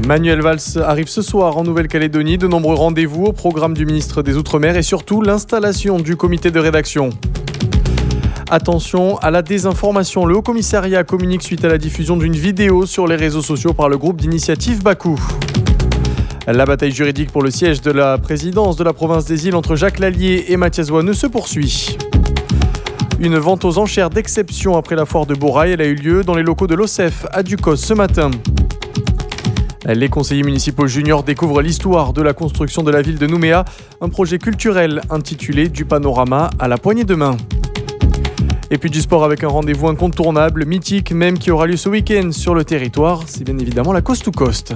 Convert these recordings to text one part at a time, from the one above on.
Manuel Valls arrive ce soir en Nouvelle-Calédonie. De nombreux rendez-vous au programme du ministre des Outre-mer et surtout l'installation du comité de rédaction. Attention à la désinformation. Le Haut-Commissariat communique suite à la diffusion d'une vidéo sur les réseaux sociaux par le groupe d'initiative Bakou. La bataille juridique pour le siège de la présidence de la province des Îles entre Jacques Lallier et Mathias Wanneux se poursuit. Une vente aux enchères d'exception après la foire de Borail. Elle a eu lieu dans les locaux de l'OCEF à Ducos ce matin. Les conseillers municipaux juniors découvrent l'histoire de la construction de la ville de Nouméa, un projet culturel intitulé « Du panorama à la poignée de main ». Et puis du sport avec un rendez-vous incontournable, mythique même, qui aura lieu ce week-end sur le territoire. C'est bien évidemment la Coast to Coast.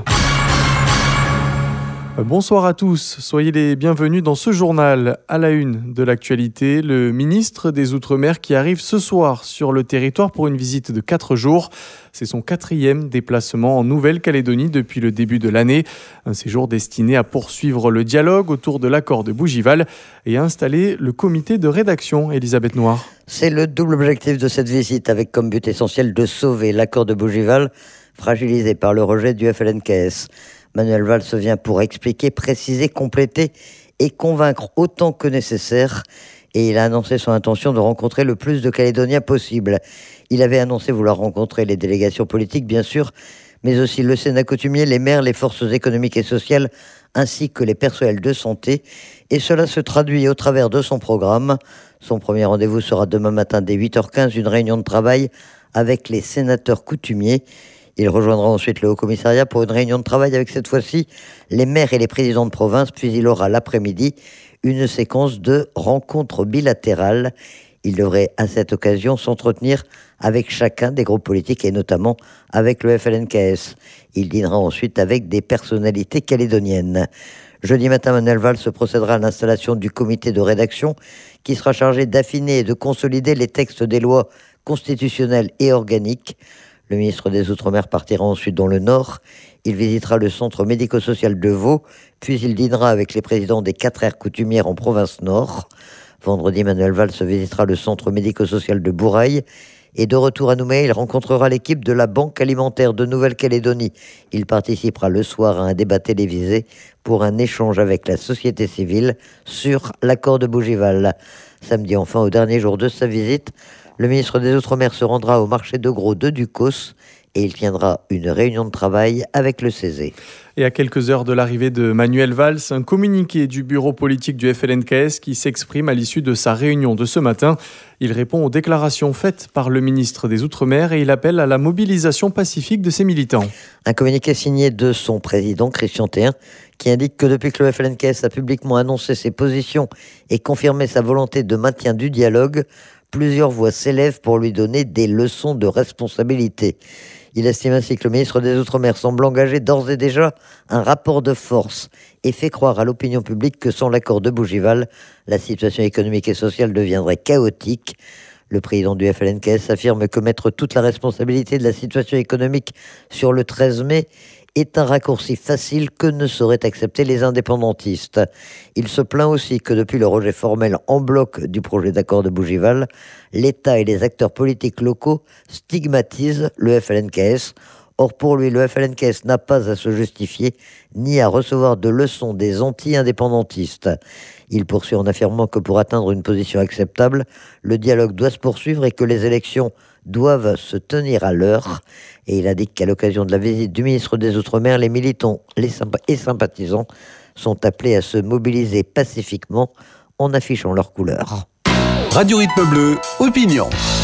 Bonsoir à tous, soyez les bienvenus dans ce journal. À la une de l'actualité, le ministre des Outre-mer qui arrive ce soir sur le territoire pour une visite de 4 jours. C'est son 4e déplacement en Nouvelle-Calédonie depuis le début de l'année. Un séjour destiné à poursuivre le dialogue autour de l'accord de Bougival et à installer le comité de rédaction. Elisabeth Noir. C'est le double objectif de cette visite, avec comme but essentiel de sauver l'accord de Bougival, fragilisé par le rejet du FLNKS. Manuel Valls vient pour expliquer, préciser, compléter et convaincre autant que nécessaire. Et il a annoncé son intention de rencontrer le plus de Calédoniens possible. Il avait annoncé vouloir rencontrer les délégations politiques, bien sûr, mais aussi le Sénat coutumier, les maires, les forces économiques et sociales, ainsi que les personnels de santé. Et cela se traduit au travers de son programme. Son premier rendez-vous sera demain matin dès 8h15, une réunion de travail avec les sénateurs coutumiers. Il rejoindra ensuite le Haut-Commissariat pour une réunion de travail avec cette fois-ci les maires et les présidents de province. Puis il aura l'après-midi une séquence de rencontres bilatérales. Il devrait à cette occasion s'entretenir avec chacun des groupes politiques et notamment avec le FLNKS. Il dînera ensuite avec des personnalités calédoniennes. Jeudi matin, Manuel Valls procédera à l'installation du comité de rédaction qui sera chargé d'affiner et de consolider les textes des lois constitutionnelles et organiques. Le ministre des Outre-mer partira ensuite dans le Nord. Il visitera le centre médico-social de Vaud, puis il dînera avec les présidents des 4 aires coutumières en province Nord. Vendredi, Manuel Valls visitera le centre médico-social de Borail. Et de retour à Nouméa, il rencontrera l'équipe de la Banque alimentaire de Nouvelle-Calédonie. Il participera le soir à un débat télévisé pour un échange avec la société civile sur l'accord de Bougival. Samedi, enfin, au dernier jour de sa visite, le ministre des Outre-mer se rendra au marché de gros de Ducos et il tiendra une réunion de travail avec le CESE. Et à quelques heures de l'arrivée de Manuel Valls, un communiqué du bureau politique du FLNKS qui s'exprime à l'issue de sa réunion de ce matin. Il répond aux déclarations faites par le ministre des Outre-mer et il appelle à la mobilisation pacifique de ses militants. Un communiqué signé de son président, Christian Théin, qui indique que depuis que le FLNKS a publiquement annoncé ses positions et confirmé sa volonté de maintien du dialogue, plusieurs voix s'élèvent pour lui donner des leçons de responsabilité. Il estime ainsi que le ministre des Outre-mer semble engager d'ores et déjà un rapport de force et fait croire à l'opinion publique que sans l'accord de Bougival, la situation économique et sociale deviendrait chaotique. Le président du FLNKS affirme que mettre toute la responsabilité de la situation économique sur le 13 mai est un raccourci facile que ne sauraient accepter les indépendantistes. Il se plaint aussi que depuis le rejet formel en bloc du projet d'accord de Bougival, l'État et les acteurs politiques locaux stigmatisent le FLNKS. Or, pour lui, le FLNKS n'a pas à se justifier ni à recevoir de leçons des anti-indépendantistes. Il poursuit en affirmant que pour atteindre une position acceptable, le dialogue doit se poursuivre et que les élections doivent se tenir à l'heure. Et il indique qu'à l'occasion de la visite du ministre des Outre-mer, les militants et sympathisants sont appelés à se mobiliser pacifiquement en affichant leurs couleurs. Radio Rythme Bleu, opinion.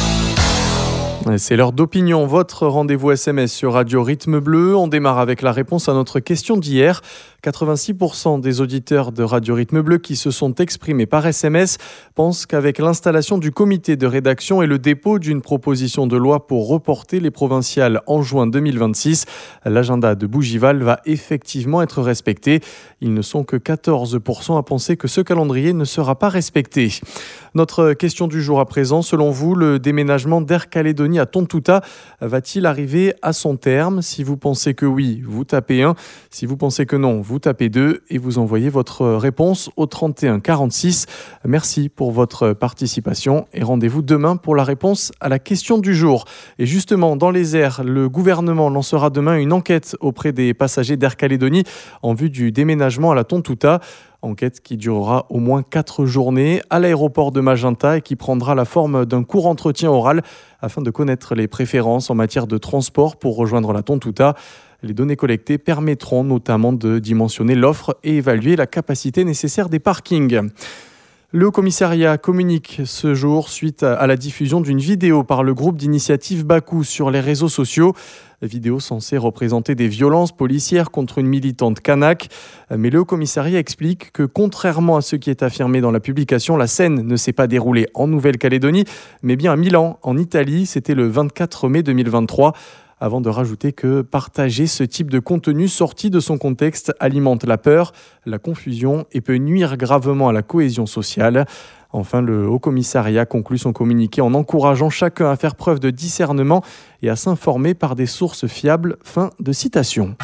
C'est l'heure d'opinion, votre rendez-vous SMS sur Radio Rythme Bleu. On démarre avec la réponse à notre question d'hier. 86% des auditeurs de Radio Rythme Bleu qui se sont exprimés par SMS pensent qu'avec l'installation du comité de rédaction et le dépôt d'une proposition de loi pour reporter les provinciales en juin 2026, l'agenda de Bougival va effectivement être respecté. Ils ne sont que 14% à penser que ce calendrier ne sera pas respecté. Notre question du jour à présent, selon vous, le déménagement d'Air Calédonie Calédonie à Tontouta va-t-il arriver à son terme? Si vous pensez que oui, vous tapez 1. Si vous pensez que non, vous tapez 2 et vous envoyez votre réponse au 31 46. Merci pour votre participation et rendez-vous demain pour la réponse à la question du jour. Et justement, dans les airs, le gouvernement lancera demain une enquête auprès des passagers d'Air Calédonie en vue du déménagement à la Tontouta. Enquête qui durera au moins 4 journées à l'aéroport de Magenta et qui prendra la forme d'un court entretien oral afin de connaître les préférences en matière de transport pour rejoindre la Tontouta. Les données collectées permettront notamment de dimensionner l'offre et évaluer la capacité nécessaire des parkings. Le Haut-Commissariat communique ce jour suite à la diffusion d'une vidéo par le groupe d'initiative Bakou sur les réseaux sociaux. Vidéo censée représenter des violences policières contre une militante kanak. Mais le Haut-Commissariat explique que contrairement à ce qui est affirmé dans la publication, la scène ne s'est pas déroulée en Nouvelle-Calédonie, mais bien à Milan, en Italie. C'était le 24 mai 2023. Avant de rajouter que partager ce type de contenu sorti de son contexte alimente la peur, la confusion et peut nuire gravement à la cohésion sociale. Enfin, le Haut-Commissariat conclut son communiqué en encourageant chacun à faire preuve de discernement et à s'informer par des sources fiables. Fin de citation.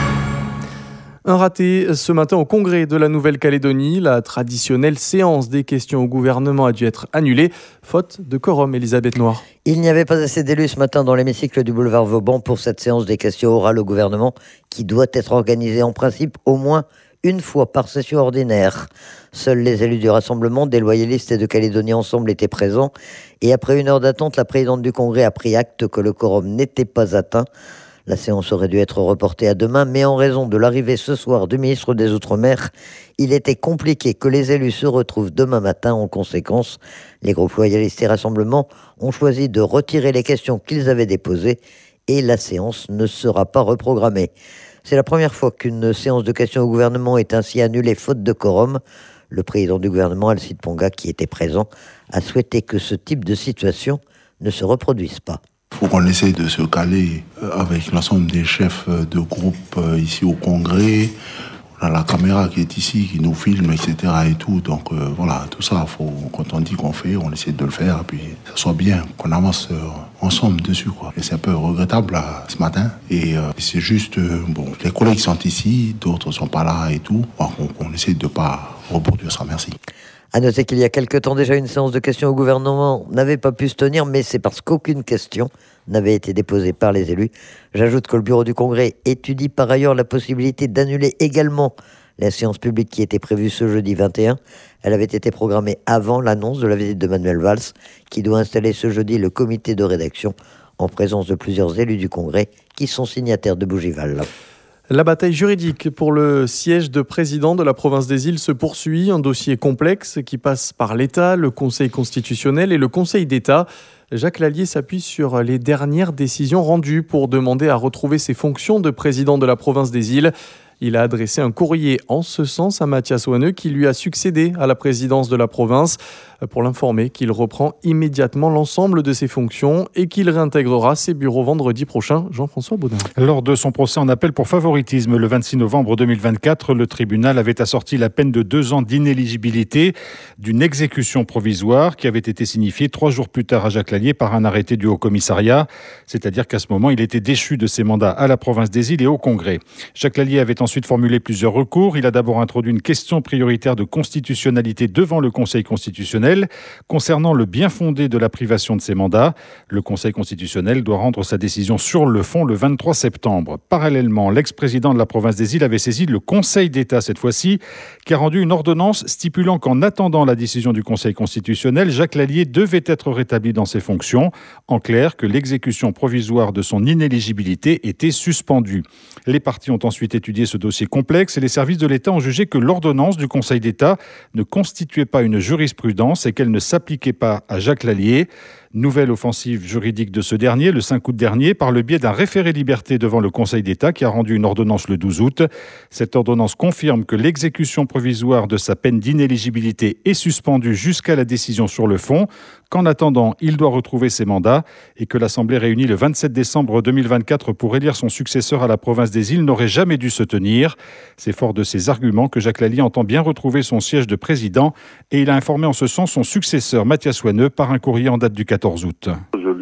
Un raté ce matin au Congrès de la Nouvelle-Calédonie. La traditionnelle séance des questions au gouvernement a dû être annulée, faute de quorum. Elisabeth Noir. Il n'y avait pas assez d'élus ce matin dans l'hémicycle du boulevard Vauban pour cette séance des questions orales au gouvernement qui doit être organisée en principe au moins une fois par session ordinaire. Seuls les élus du Rassemblement, des loyalistes et de Calédonie Ensemble étaient présents. Et après une heure d'attente, la présidente du Congrès a pris acte que le quorum n'était pas atteint. La séance aurait dû être reportée à demain, mais en raison de l'arrivée ce soir du ministre des Outre-mer, il était compliqué que les élus se retrouvent demain matin. En conséquence, les groupes loyalistes et Rassemblement ont choisi de retirer les questions qu'ils avaient déposées et la séance ne sera pas reprogrammée. C'est la première fois qu'une séance de questions au gouvernement est ainsi annulée faute de quorum. Le président du gouvernement, Alcide Ponga, qui était présent, a souhaité que ce type de situation ne se reproduise pas. Il faut qu'on essaye de se caler avec l'ensemble des chefs de groupe ici au Congrès. On a la caméra qui est ici, qui nous filme, etc. et tout. Donc voilà, tout ça, quand on dit qu'on fait, on essaie de le faire. Et puis, que ça soit bien, qu'on avance ensemble dessus, quoi. Et c'est un peu regrettable là, ce matin. Et c'est juste, les collègues sont ici, d'autres sont pas là et tout. On essaie de pas reproduire ça. Merci. À noter qu'il y a quelque temps déjà, une séance de questions au gouvernement n'avait pas pu se tenir, mais c'est parce qu'aucune question n'avait été déposée par les élus. J'ajoute que le bureau du Congrès étudie par ailleurs la possibilité d'annuler également la séance publique qui était prévue ce jeudi 21. Elle avait été programmée avant l'annonce de la visite de Manuel Valls, qui doit installer ce jeudi le comité de rédaction en présence de plusieurs élus du Congrès qui sont signataires de Bougival. La bataille juridique pour le siège de président de la province des Îles se poursuit. Un dossier complexe qui passe par l'État, le Conseil constitutionnel et le Conseil d'État. Jacques Lallier s'appuie sur les dernières décisions rendues pour demander à retrouver ses fonctions de président de la province des Îles. Il a adressé un courrier en ce sens à Mathias Wanneux qui lui a succédé à la présidence de la province pour l'informer qu'il reprend immédiatement l'ensemble de ses fonctions et qu'il réintégrera ses bureaux vendredi prochain. Jean-François Baudin. Lors de son procès en appel pour favoritisme le 26 novembre 2024, le tribunal avait assorti la peine de 2 ans d'inéligibilité d'une exécution provisoire qui avait été signifiée 3 jours plus tard à Jacques Lallier par un arrêté du Haut-Commissariat. C'est-à-dire qu'à ce moment, il était déchu de ses mandats à la province des Îles et au Congrès. Jacques Lallier avait ensuite formulé plusieurs recours. Il a d'abord introduit une question prioritaire de constitutionnalité devant le Conseil constitutionnel concernant le bien fondé de la privation de ses mandats. Le Conseil constitutionnel doit rendre sa décision sur le fond le 23 septembre. Parallèlement, l'ex-président de la province des Îles avait saisi le Conseil d'État cette fois-ci, qui a rendu une ordonnance stipulant qu'en attendant la décision du Conseil constitutionnel, Jacques Lallier devait être rétabli dans ses fonctions. En clair, que l'exécution provisoire de son inéligibilité était suspendue. Les parties ont ensuite étudié ce dossier complexe et les services de l'État ont jugé que l'ordonnance du Conseil d'État ne constituait pas une jurisprudence et qu'elle ne s'appliquait pas à Jacques Lallier. Nouvelle offensive juridique de ce dernier, le 5 août dernier, par le biais d'un référé liberté devant le Conseil d'État qui a rendu une ordonnance le 12 août. Cette ordonnance confirme que l'exécution provisoire de sa peine d'inéligibilité est suspendue jusqu'à la décision sur le fond, qu'en attendant, il doit retrouver ses mandats et que l'Assemblée réunie le 27 décembre 2024 pour élire son successeur à la province des Îles n'aurait jamais dû se tenir. C'est fort de ces arguments que Jacques Lallier entend bien retrouver son siège de président et il a informé en ce sens son successeur Mathias Wanneux par un courrier en date du 14 août. Je lui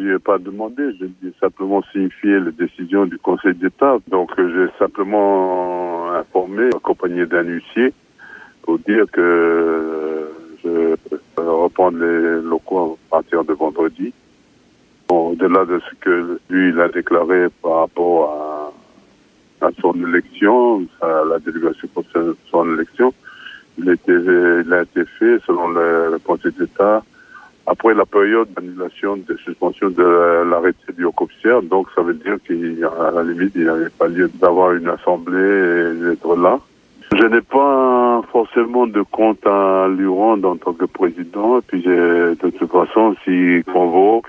lui ai pas demandé, j'ai simplement signifié les décisions du Conseil d'État. Donc j'ai simplement informé, accompagné d'un huissier, pour dire que je reprends les locaux à partir de vendredi. Bon, au-delà de ce que lui il a déclaré par rapport à son élection, à la délégation pour son élection, il a été fait selon le Conseil d'État après la période d'annulation de suspension de l'arrêté du haut-commissaire. Donc ça veut dire qu'à la limite il n'avait pas lieu d'avoir une assemblée et d'être là. Je n'ai pas forcément de compte à lui rendre en tant que président. Et puis de toute façon, s'il convoque,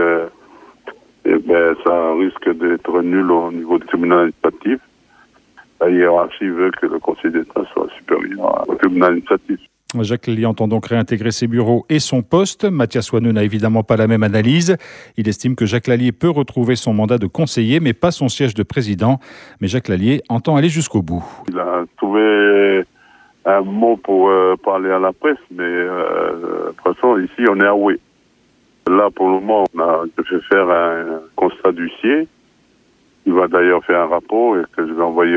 ça risque d'être nul au niveau du tribunal administratif. La hiérarchie veut que le Conseil d'État soit supérieur au tribunal administratif. Jacques Lallier entend donc réintégrer ses bureaux et son poste. Mathias Wanneux n'a évidemment pas la même analyse. Il estime que Jacques Lallier peut retrouver son mandat de conseiller, mais pas son siège de président. Mais Jacques Lallier entend aller jusqu'au bout. Il a trouvé un mot pour parler à la presse, mais de toute façon, ici, on est à Oué. Là, pour le moment, je vais faire un constat d'huissier. Il va d'ailleurs faire un rapport et que je vais envoyer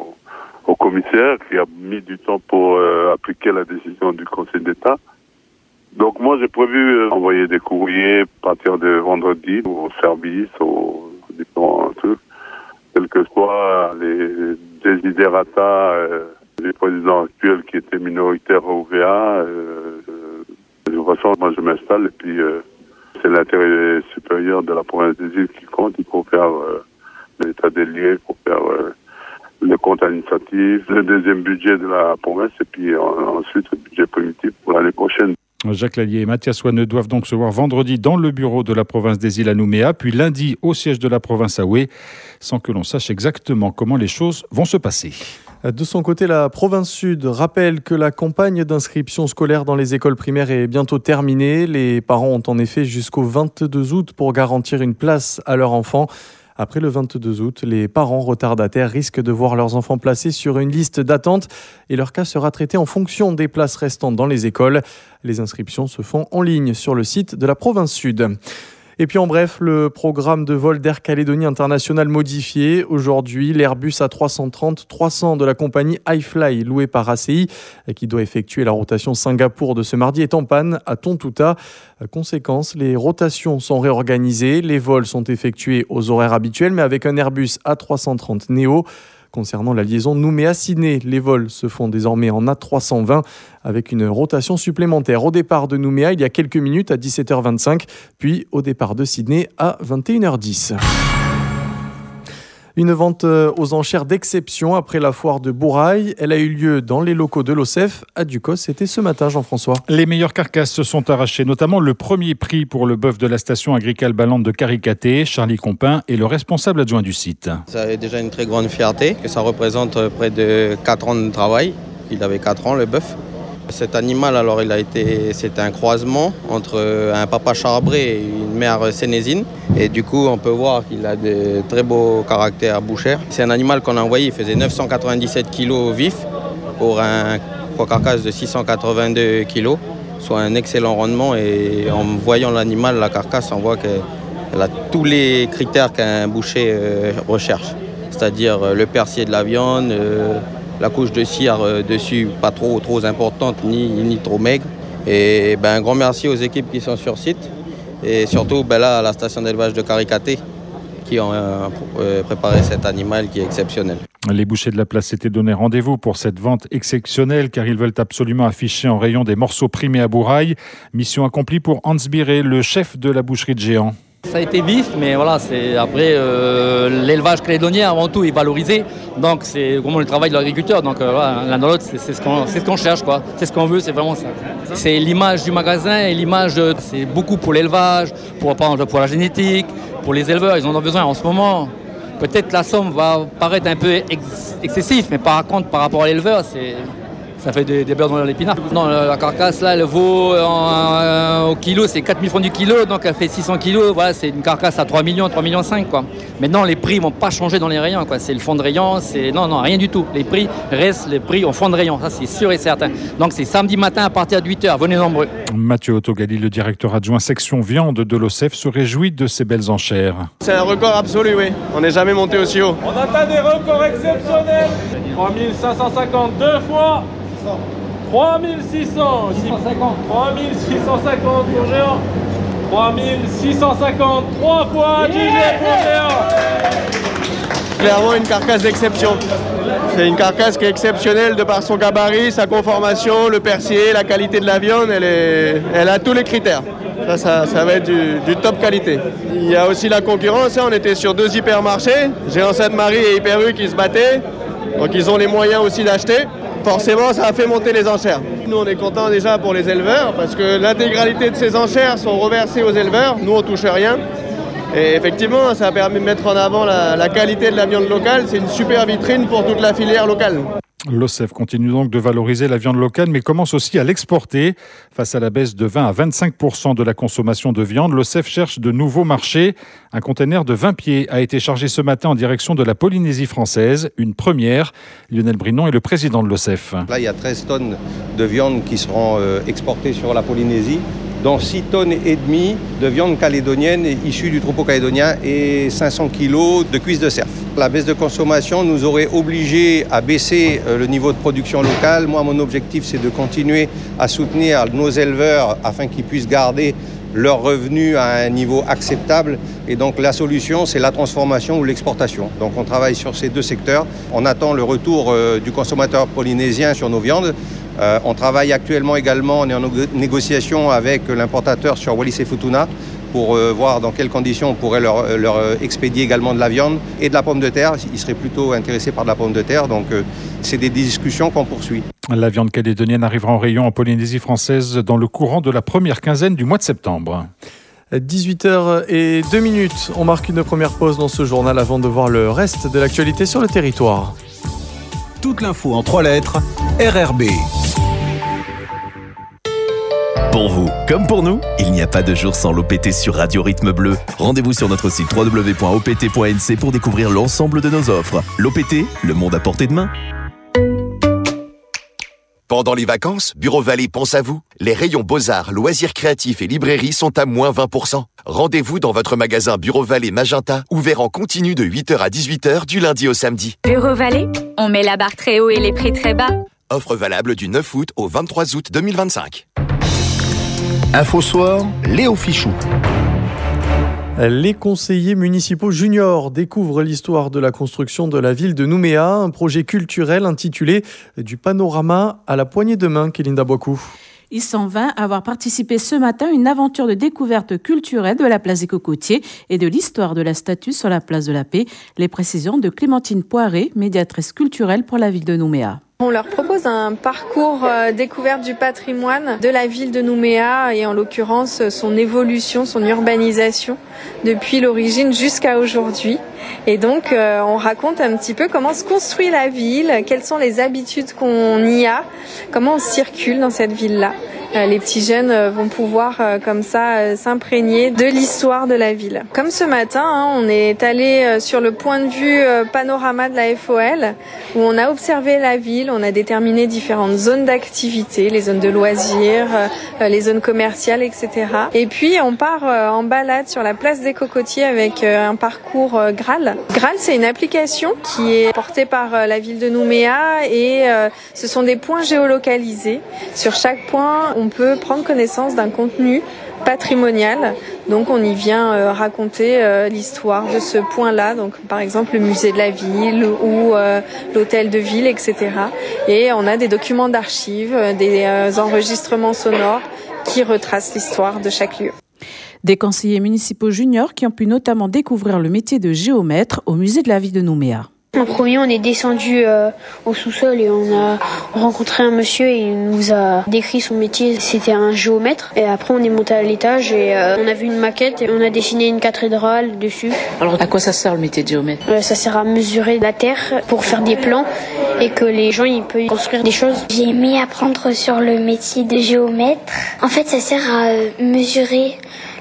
au commissaire qui a mis du temps pour appliquer la décision du Conseil d'État. Donc moi j'ai prévu envoyer des courriers à partir de vendredi au service, aux différents trucs, quels que soient les desiderata des présidents actuels qui étaient minoritaires au VA. De toute façon, moi je m'installe et puis c'est l'intérêt supérieur de la province des îles qui compte. Il faut faire l'état des lieux, il faut faire le compte administratif, le deuxième budget de la province et puis ensuite le budget primitif pour l'année prochaine. Jacques Lallier et Mathias Wanneux doivent donc se voir vendredi dans le bureau de la province des îles à Nouméa, puis lundi au siège de la province à Oué, sans que l'on sache exactement comment les choses vont se passer. De son côté, la province Sud rappelle que la campagne d'inscription scolaire dans les écoles primaires est bientôt terminée. Les parents ont en effet jusqu'au 22 août pour garantir une place à leur enfant. Après le 22 août, les parents retardataires risquent de voir leurs enfants placés sur une liste d'attente et leur cas sera traité en fonction des places restantes dans les écoles. Les inscriptions se font en ligne sur le site de la province Sud. Et puis en bref, le programme de vol d'Air Calédonie International modifié. Aujourd'hui, l'Airbus A330-300 de la compagnie iFly, loué par ACI, qui doit effectuer la rotation Singapour de ce mardi, est en panne à Tontouta. Conséquence, les rotations sont réorganisées. Les vols sont effectués aux horaires habituels, mais avec un Airbus A330 Neo. Concernant la liaison Nouméa-Sydney, les vols se font désormais en A320 avec une rotation supplémentaire au départ de Nouméa il y a quelques minutes à 17h25, puis au départ de Sydney à 21h10. Une vente aux enchères d'exception après la foire de Bourail. Elle a eu lieu dans les locaux de l'OCEF à Ducos. C'était ce matin, Jean-François. Les meilleures carcasses se sont arrachées, notamment le premier prix pour le bœuf de la station agricole Balante de Caricaté. Charlie Compin est le responsable adjoint du site. Ça est déjà une très grande fierté, que ça représente près de 4 ans de travail. Il avait 4 ans, le bœuf. Cet animal, alors, c'était un croisement entre un papa charbré et une mère sénésine. Et du coup, on peut voir qu'il a de très beaux caractères bouchers. C'est un animal qu'on a envoyé, il faisait 997 kg vif pour un poids carcasse de 682 kg, soit un excellent rendement. Et en voyant l'animal, la carcasse, on voit qu'elle a tous les critères qu'un boucher recherche. C'est-à-dire le percier de la viande, la couche de cire dessus, pas trop importante ni trop maigre. Et un grand merci aux équipes qui sont sur site et surtout là, à la station d'élevage de Caricaté qui ont préparé cet animal qui est exceptionnel. Les bouchers de la place s'étaient donné rendez-vous pour cette vente exceptionnelle car ils veulent absolument afficher en rayon des morceaux primés à Bourail. Mission accomplie pour Hans Biré, le chef de la boucherie de Géant. Ça a été vif, mais voilà, c'est après l'élevage calédonien avant tout est valorisé, donc c'est vraiment le travail de l'agriculteur. Donc l'un dans l'autre, c'est ce qu'on cherche, quoi. C'est ce qu'on veut, c'est vraiment ça. C'est l'image du magasin et l'image, c'est beaucoup pour l'élevage, pour la génétique, pour les éleveurs, ils en ont besoin en ce moment. Peut-être la somme va paraître un peu excessive, mais par contre par rapport à l'éleveur, ça fait des beurres dans l'épinard. Non, la carcasse, là, elle vaut au kilo, c'est 4 000 francs du kilo, donc elle fait 600 kilos. Voilà, c'est une carcasse à 3 millions, 3,5 millions, quoi. Maintenant, les prix vont pas changer dans les rayons, quoi. C'est le fond de rayon, non, rien du tout. Les prix restent les prix au fond de rayon, ça c'est sûr et certain. Donc c'est samedi matin à partir de 8h, venez nombreux. Mathieu Autogali, le directeur adjoint section viande de l'OCEF, se réjouit de ces belles enchères. C'est un record absolu, oui. On n'est jamais monté aussi haut. On atteint des records exceptionnels. 3550 deux fois. 3600. 3650 pour géant. 3650 trois fois. GG pour géant. Clairement une carcasse d'exception. C'est une carcasse qui est exceptionnelle de par son gabarit, sa conformation, le persillé, la qualité de la viande. Elle a tous les critères. Ça va être du top qualité. Il y a aussi la concurrence. On était sur 2 hypermarchés, Géant Sainte-Marie et Hyper U qui se battaient. Donc ils ont les moyens aussi d'acheter. Forcément, ça a fait monter les enchères. Nous, on est contents déjà pour les éleveurs parce que l'intégralité de ces enchères sont reversées aux éleveurs. Nous, on ne touche rien. Et effectivement, ça a permis de mettre en avant la qualité de la viande locale. C'est une super vitrine pour toute la filière locale. L'OCEF continue donc de valoriser la viande locale, mais commence aussi à l'exporter. Face à la baisse de 20 à 25% de la consommation de viande, l'OCEF cherche de nouveaux marchés. Un conteneur de 20 pieds a été chargé ce matin en direction de la Polynésie française. Une première. Lionel Brinon est le président de l'OCEF. Là, il y a 13 tonnes de viande qui seront exportées sur la Polynésie, dont 6 tonnes et demie de viande calédonienne issue du troupeau calédonien et 500 kilos de cuisses de cerf. La baisse de consommation nous aurait obligés à baisser le niveau de production locale. Moi, mon objectif, c'est de continuer à soutenir nos éleveurs afin qu'ils puissent garder leurs revenus à un niveau acceptable. Et donc, la solution, c'est la transformation ou l'exportation. Donc, on travaille sur ces 2 secteurs. On attend le retour du consommateur polynésien sur nos viandes. On travaille actuellement également, on est en négociation avec l'importateur sur Wallis et Futuna pour voir dans quelles conditions on pourrait leur expédier également de la viande et de la pomme de terre. Ils seraient plutôt intéressés par de la pomme de terre, donc c'est des discussions qu'on poursuit. La viande calédonienne arrivera en rayon en Polynésie française dans le courant de la première quinzaine du mois de septembre. 18h02. On marque une première pause dans ce journal avant de voir le reste de l'actualité sur le territoire. Toute l'info en 3 lettres, RRB. Pour vous, comme pour nous, il n'y a pas de jour sans l'OPT sur Radio Rythme Bleu. Rendez-vous sur notre site www.opt.nc pour découvrir l'ensemble de nos offres. L'OPT, le monde à portée de main. Pendant les vacances, Bureau Vallée pense à vous. Les rayons Beaux-Arts, Loisirs Créatifs et Librairies sont à moins 20%. Rendez-vous dans votre magasin Bureau Vallée Magenta, ouvert en continu de 8h à 18h du lundi au samedi. Bureau Vallée, on met la barre très haut et les prix très bas. Offre valable du 9 août au 23 août 2025. Info Soir, Léo Fichou. Les conseillers municipaux juniors découvrent l'histoire de la construction de la ville de Nouméa, un projet culturel intitulé « Du panorama à la poignée de main », Kélinda Boikou. Ils sont 20 à avoir participé ce matin à une aventure de découverte culturelle de la place des Cocotiers et de l'histoire de la statue sur la place de la Paix. Les précisions de Clémentine Poiré, médiatrice culturelle pour la ville de Nouméa. On leur propose un parcours découverte du patrimoine de la ville de Nouméa et en l'occurrence son évolution, son urbanisation depuis l'origine jusqu'à aujourd'hui. Et donc on raconte un petit peu comment se construit la ville, quelles sont les habitudes qu'on y a, comment on circule dans cette ville-là. Les petits jeunes vont pouvoir comme ça s'imprégner de l'histoire de la ville. Comme ce matin, on est allé sur le point de vue panorama de la FOL où on a observé la ville, on a déterminé différentes zones d'activité, les zones de loisirs, les zones commerciales, etc. Et puis on part en balade sur la place des Cocotiers avec un parcours Graal. Graal, c'est une application qui est portée par la ville de Nouméa et ce sont des points géolocalisés. Sur chaque point, on peut prendre connaissance d'un contenu patrimonial. Donc on y vient raconter l'histoire de ce point-là, donc par exemple le musée de la ville ou l'hôtel de ville, etc. Et on a des documents d'archives, des enregistrements sonores qui retracent l'histoire de chaque lieu. Des conseillers municipaux juniors qui ont pu notamment découvrir le métier de géomètre au musée de la ville de Nouméa. En premier, on est descendu au sous-sol et on a rencontré un monsieur et il nous a décrit son métier. C'était un géomètre. Et après, on est monté à l'étage et on a vu une maquette et on a dessiné une cathédrale dessus. Alors, à quoi ça sert le métier de géomètre ? Ça sert à mesurer la terre pour faire des plans et que les gens ils peuvent construire des choses. J'ai aimé apprendre sur le métier de géomètre. En fait, ça sert à mesurer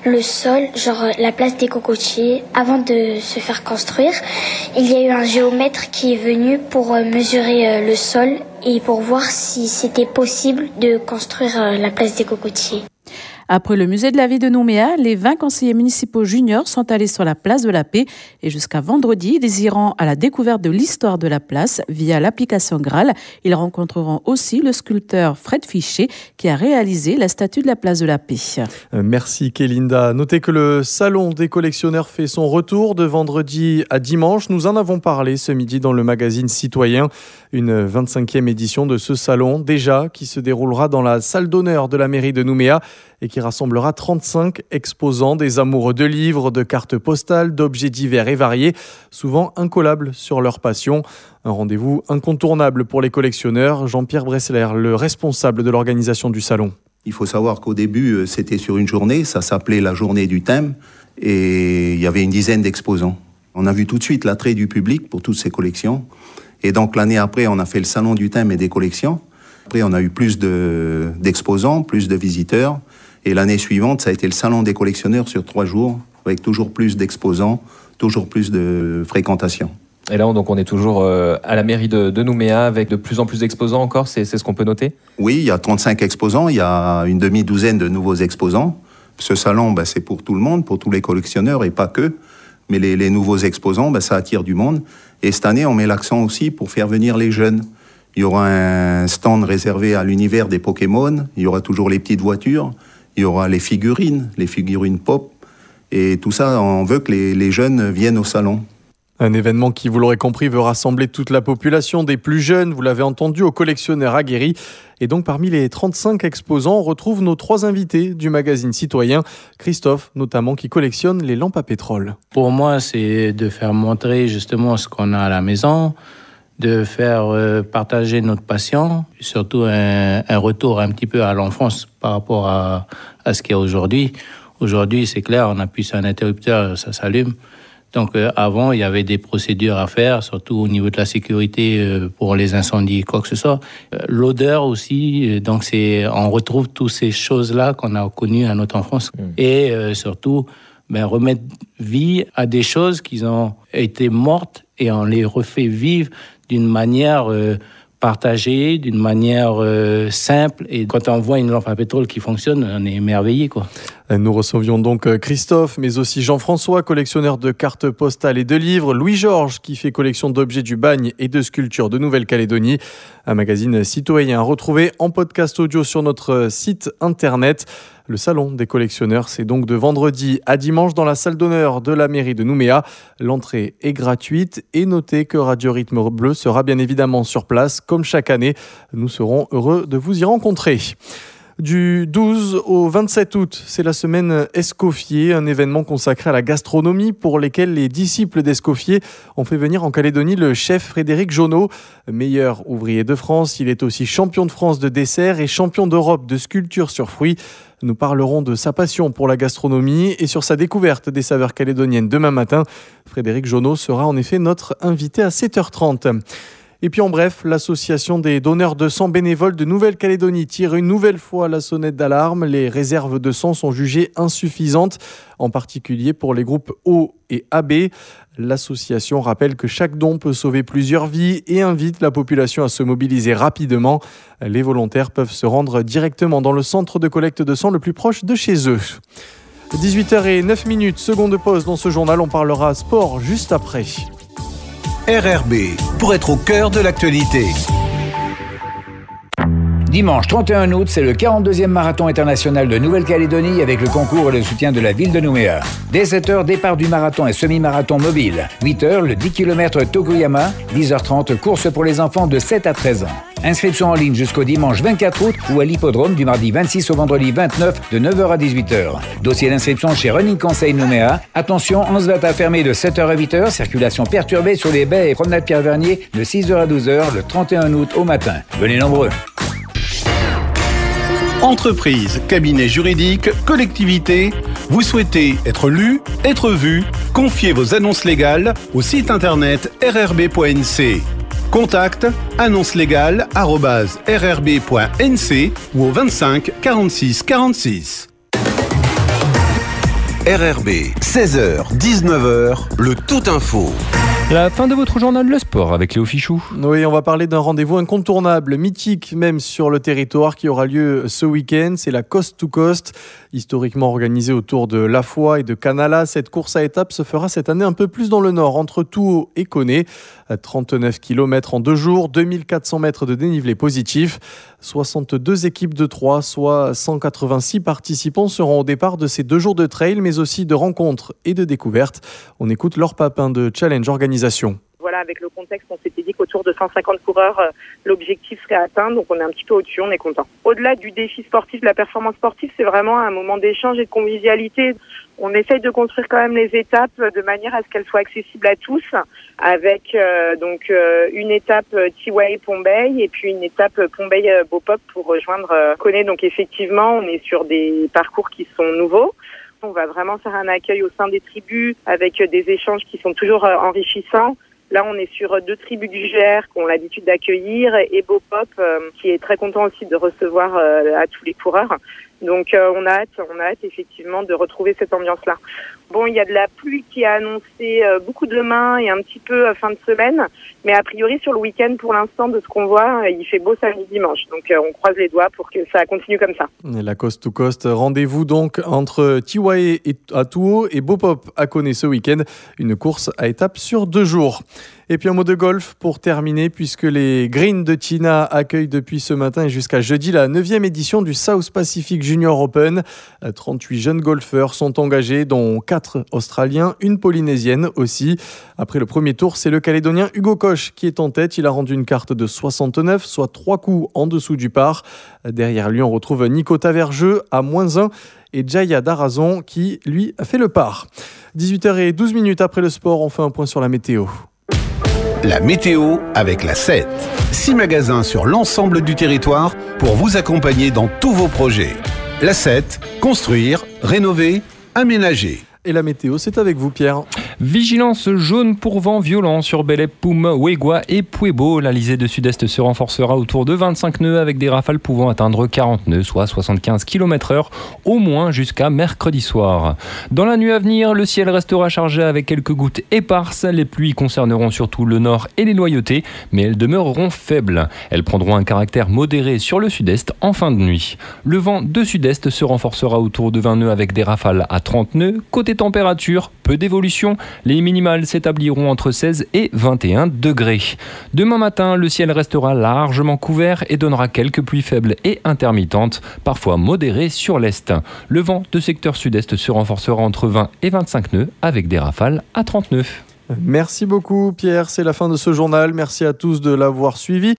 le sol, genre la place des cocotiers. Avant de se faire construire, il y a eu un géomètre qui est venu pour mesurer le sol et pour voir si c'était possible de construire la place des cocotiers. Après le musée de la ville de Nouméa, les 20 conseillers municipaux juniors sont allés sur la place de la Paix et jusqu'à vendredi, ils iront à la découverte de l'histoire de la place via l'application Graal. Ils rencontreront aussi le sculpteur Fred Fichet qui a réalisé la statue de la place de la Paix. Merci Kélinda. Notez que le salon des collectionneurs fait son retour de vendredi à dimanche. Nous en avons parlé ce midi dans le magazine Citoyen. Une 25e édition de ce salon déjà qui se déroulera dans la salle d'honneur de la mairie de Nouméa et qui rassemblera 35 exposants, des amoureux de livres, de cartes postales, d'objets divers et variés, souvent incollables sur leur passion. Un rendez-vous incontournable pour les collectionneurs. Jean-Pierre Bressler, le responsable de l'organisation du salon. Il faut savoir qu'au début, c'était sur une journée, ça s'appelait la journée du thème, et il y avait une dizaine d'exposants. On a vu tout de suite l'attrait du public pour toutes ces collections. Et donc l'année après, on a fait le salon du thème et des collections. Après, on a eu plus d'exposants, plus de visiteurs. Et l'année suivante, ça a été le salon des collectionneurs sur 3 jours, avec toujours plus d'exposants, toujours plus de fréquentation. Et là, donc, on est toujours à la mairie de Nouméa, avec de plus en plus d'exposants encore, c'est ce qu'on peut noter ? Oui, il y a 35 exposants, il y a une demi-douzaine de nouveaux exposants. Ce salon, c'est pour tout le monde, pour tous les collectionneurs et pas que. Mais les nouveaux exposants, ça attire du monde. Et cette année, on met l'accent aussi pour faire venir les jeunes. Il y aura un stand réservé à l'univers des Pokémon, il y aura toujours les petites voitures, il y aura les figurines pop. Et tout ça, on veut que les jeunes viennent au salon. Un événement qui, vous l'aurez compris, veut rassembler toute la population, des plus jeunes, vous l'avez entendu, aux collectionneurs aguerris. Et donc, parmi les 35 exposants, on retrouve nos 3 invités du magazine Citoyen. Christophe, notamment, qui collectionne les lampes à pétrole. Pour moi, c'est de faire montrer justement ce qu'on a à la maison, de faire partager notre passion, surtout un retour un petit peu à l'enfance par rapport à ce qu'il y a aujourd'hui. Aujourd'hui, c'est clair, on appuie sur un interrupteur, ça s'allume. Donc avant, il y avait des procédures à faire, surtout au niveau de la sécurité pour les incendies, quoi que ce soit. L'odeur aussi, donc on retrouve toutes ces choses-là qu'on a connues à notre enfance. Et surtout, remettre vie à des choses qui ont été mortes et on les refait vivre d'une manière partagée, d'une manière simple. Et quand on voit une lampe à pétrole qui fonctionne, on est émerveillé, quoi. Nous recevions donc Christophe, mais aussi Jean-François, collectionneur de cartes postales et de livres, Louis-Georges, qui fait collection d'objets du bagne et de sculptures de Nouvelle-Calédonie. Un magazine citoyen retrouvé en podcast audio sur notre site internet. Le salon des collectionneurs, c'est donc de vendredi à dimanche dans la salle d'honneur de la mairie de Nouméa. L'entrée est gratuite et notez que Radio Rythme Bleu sera bien évidemment sur place. Comme chaque année, nous serons heureux de vous y rencontrer. Du 12 au 27 août, c'est la semaine Escoffier, un événement consacré à la gastronomie pour lequel les disciples d'Escoffier ont fait venir en Calédonie le chef Frédéric Jonot. Meilleur ouvrier de France, il est aussi champion de France de dessert et champion d'Europe de sculpture sur fruits. Nous parlerons de sa passion pour la gastronomie et sur sa découverte des saveurs calédoniennes demain matin. Frédéric Jonot sera en effet notre invité à 7h30. Et puis en bref, l'association des donneurs de sang bénévoles de Nouvelle-Calédonie tire une nouvelle fois la sonnette d'alarme. Les réserves de sang sont jugées insuffisantes, en particulier pour les groupes O et AB. L'association rappelle que chaque don peut sauver plusieurs vies et invite la population à se mobiliser rapidement. Les volontaires peuvent se rendre directement dans le centre de collecte de sang le plus proche de chez eux. 18h09, seconde pause dans ce journal, on parlera sport juste après. RRB, pour être au cœur de l'actualité. Dimanche 31 août, c'est le 42e marathon international de Nouvelle-Calédonie avec le concours et le soutien de la ville de Nouméa. Dès 7h, départ du marathon et semi-marathon mobile. 8h, le 10 km Tokuyama. 10h30, course pour les enfants de 7 à 13 ans. Inscription en ligne jusqu'au dimanche 24 août ou à l'hippodrome du mardi 26 au vendredi 29 de 9h à 18h. Dossier d'inscription chez Running Conseil Nouméa. Attention, Ansvata fermé de 7h à 8h. Circulation perturbée sur les baies et promenade Pierre-Vernier de 6h à 12h le 31 août au matin. Venez nombreux. Entreprise, cabinet juridique, collectivité, vous souhaitez être lu, être vu, confiez vos annonces légales au site internet rrb.nc. Contact annoncelegale@rrb.nc ou au 25 46 46. RRB, 16h, 19h, le Tout Info. La fin de votre journal Le Sport avec Léo Fichou. Oui, on va parler d'un rendez-vous incontournable, mythique même sur le territoire qui aura lieu ce week-end. C'est la Coast to Coast, historiquement organisée autour de La Foix et de Canala. Cette course à étapes se fera cette année un peu plus dans le nord, entre Touhou et Coné. 39 km en 2 jours, 2400 mètres de dénivelé positif. 62 équipes de 3, soit 186 participants seront au départ de ces 2 jours de trail, mais aussi de rencontres et de découvertes. On écoute Laure Papin de Challenge Organisation. Voilà, avec le contexte, on s'était dit qu'autour de 150 coureurs, l'objectif serait atteint, donc on est un petit peu au-dessus, on est content. Au-delà du défi sportif, de la performance sportive, c'est vraiment un moment d'échange et de convivialité. On essaye de construire quand même les étapes de manière à ce qu'elles soient accessibles à tous, avec une étape Tiwai-Pombey et puis une étape Pombey-Bopop pour rejoindre Coné. Donc effectivement, on est sur des parcours qui sont nouveaux. On va vraiment faire un accueil au sein des tribus avec des échanges qui sont toujours enrichissants. Là, on est sur 2 tribus du Gers qui ont l'habitude d'accueillir et Bopop qui est très content aussi de recevoir à tous les coureurs. Donc on a hâte effectivement de retrouver cette ambiance-là. Bon, il y a de la pluie qui est annoncée beaucoup demain et un petit peu fin de semaine, mais a priori sur le week-end pour l'instant de ce qu'on voit, il fait beau samedi dimanche. Donc on croise les doigts pour que ça continue comme ça. Et la Coast to Coast, rendez-vous donc entre Tiwai à Touhou et Bopop à Coné ce week-end. Une course à étapes sur 2 jours. Et puis un mot de golf pour terminer, puisque les Greens de Tina accueillent depuis ce matin et jusqu'à jeudi la 9e édition du South Pacific Junior Open. 38 jeunes golfeurs sont engagés, dont 4 Australiens, une Polynésienne aussi. Après le premier tour, c'est le Calédonien Hugo Koch qui est en tête. Il a rendu une carte de 69, soit 3 coups en dessous du par. Derrière lui, on retrouve Nico Tavergeux à -1 et Jaya Darazon qui, lui, a fait le par. 18h12 après le sport, on fait un point sur la météo. La météo avec la 7. 6 magasins sur l'ensemble du territoire pour vous accompagner dans tous vos projets. La 7, construire, rénover, aménager. Et la météo, c'est avec vous, Pierre. Vigilance jaune pour vent violent sur Belep, Poum, Ouégua et Puebo. L'alizé de sud-est se renforcera autour de 25 nœuds avec des rafales pouvant atteindre 40 nœuds, soit 75 km/h, au moins jusqu'à mercredi soir. Dans la nuit à venir, le ciel restera chargé avec quelques gouttes éparses. Les pluies concerneront surtout le nord et les loyautés, mais elles demeureront faibles. Elles prendront un caractère modéré sur le sud-est en fin de nuit. Le vent de sud-est se renforcera autour de 20 nœuds avec des rafales à 30 nœuds. Côté température, peu d'évolution. Les minimales s'établiront entre 16 et 21 degrés. Demain matin, le ciel restera largement couvert et donnera quelques pluies faibles et intermittentes, parfois modérées sur l'est. Le vent de secteur sud-est se renforcera entre 20 et 25 nœuds avec des rafales à 30 nœuds. Merci beaucoup, Pierre. C'est la fin de ce journal. Merci à tous de l'avoir suivi.